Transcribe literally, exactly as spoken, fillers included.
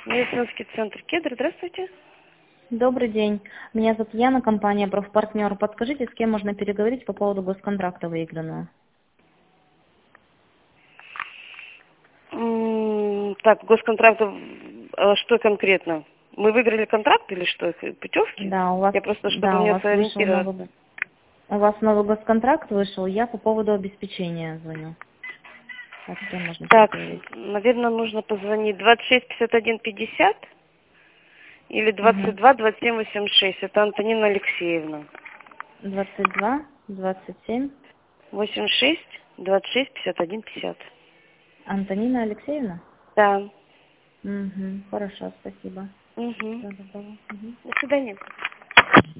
Медицинский центр Кедр. Здравствуйте. Добрый день. Меня зовут Яна, компания «Профпартнер». Подскажите, с кем можно переговорить по поводу госконтракта выигранного? М, Так, госконтракт, э, что конкретно? Мы выиграли контракт или что? их, Путевки? Да, у вас, Я просто, чтобы да, у мне вас вышел сориентироваться. новый, у вас новый госконтракт вышел. Я по поводу обеспечения звоню. Так, с кем можно Так, переговорить? наверное, нужно позвонить двадцать шесть пятьдесят один пятьдесят или двадцать Угу. два двадцать семь восемьдесят шесть. Это Антонина Алексеевна. двадцать два, двадцать семь. восемьдесят шесть двадцать шесть пятьдесят один пятьдесят. Антонина Алексеевна? Да. Угу. Хорошо, спасибо. Угу. Всего доброго. Мгм. До свидания.